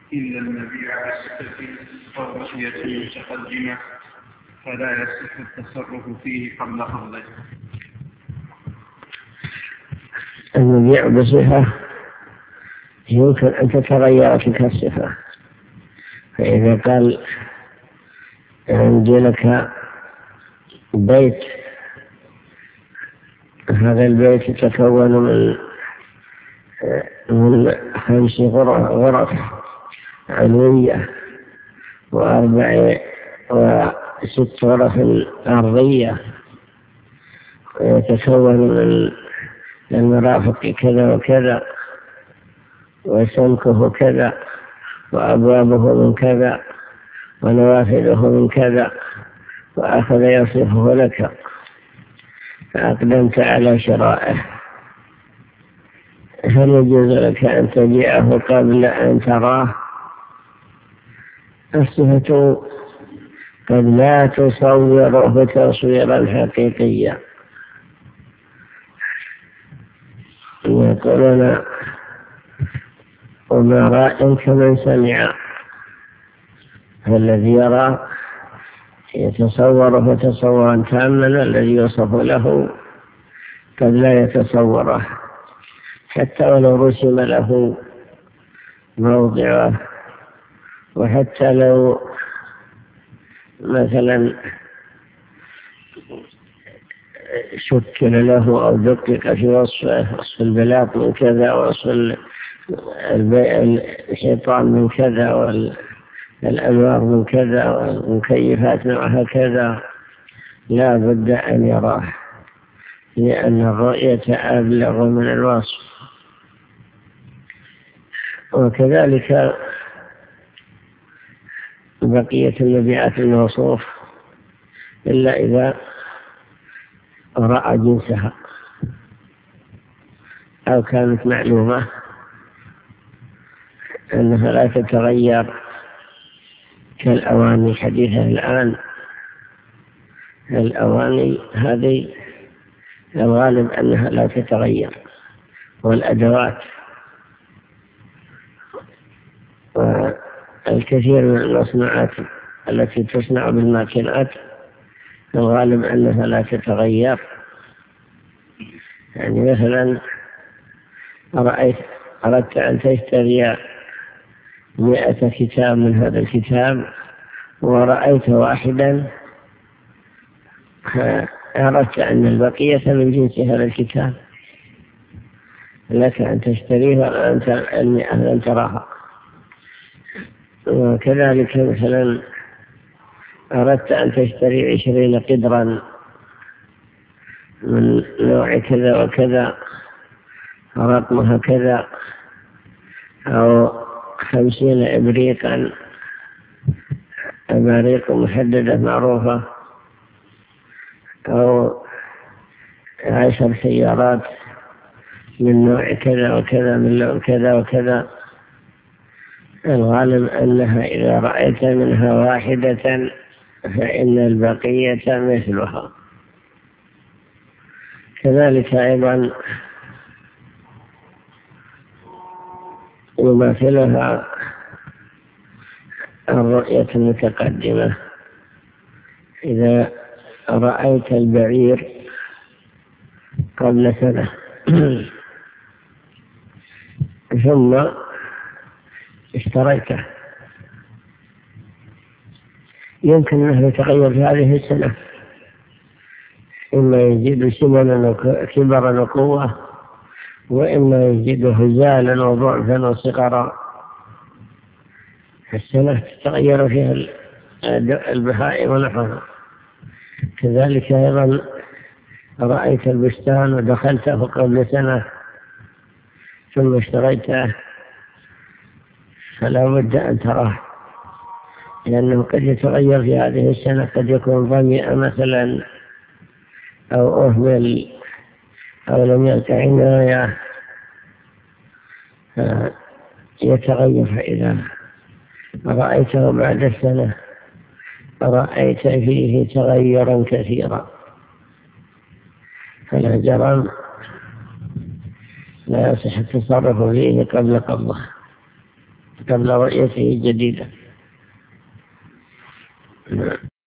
إلا المبيع بالصفة أو رؤية متقدمة فلا يصح التصرف فيه قبل قبضه. المبيع بصفة يمكن أن تتغير تلك الصفة، فإذا قال عندي لك بيت، هذا البيت يتكون من 5 غرف علوية و6 غرف أرضية، ويتكون من المرافق كذا وكذا، وسمكه كذا، وأبوابه من كذا، ونوافذه من كذا، وأخذ يصفه لك، فأقدمت على شرائه، هل يجوز لك أن تبيعه قبل أن تراه؟ الصفة قد لا تصوره تصويرا حقيقيا. يقولون وما رأيك من سمع، الذي يرى يتصوره تصورا تاما، الذي يوصف له قد لا يتصوره، حتى ولو رسم له موضعه، وحتى لو مثلا شكل له أو دقق في وصف البلاط من كذا، وصف الحيطان من كذا، والأنوار من كذا، والمكيفات معها كذا، لا بد أن يراه، لأن الرؤية أبلغ من الوصف. وكذلك بقية المبيعات الموصوف إلا إذا رأى جنسها أو كانت معلومة أنها لا تتغير كالأواني الحديثة الآن. الأواني هذه الغالب أنها لا تتغير، والأدوات، والكثير من المصنوعات التي تصنع بالماكينات الغالب أنها لا تتغير. يعني مثلا أردت أن تشتري 100 كتاب من هذا الكتاب، ورأيت واحدا أردت أن البقية من جنس هذا الكتاب، لك أن تشتريه وأنت 100 لن تراها. وكذلك مثلا أردت أن تشتري 20 قدرا من نوع كذا وكذا، رقمها كذا، أو 50 إبريقا، أباريق محددة معروفة، أو 10 سيارات من نوع كذا وكذا، من لون كذا وكذا. الغالب أنها إذا رأيت منها واحدة فإن البقية مثلها. كذلك أيضا يماثلها الرؤية المتقدمة. إذا رأيت البعير قبل سنة ثم اشتريته، يمكن أنه يتغير في هذه السنة، إما يجد سمنا كبرا وقوة، وإما يجد هزالا وضعفا وصغرا. السنة تتغير فيها البهائم ونحوها. كذلك أيضا رأيت البستان ودخلته قبل سنة ثم اشتريته، فلا بد أن تراه، لأنه قد يتغير في هذه السنة، قد يكون ضمئ مثلا، أو أهمل، أو لم يلقى عناية، يتغير. فإذا رأيته بعد السنة رأيت فيه تغيرا كثيرا، فلا جرم لا يصح التصرف فيه قبل قبضه. قبل رؤيته جديدة.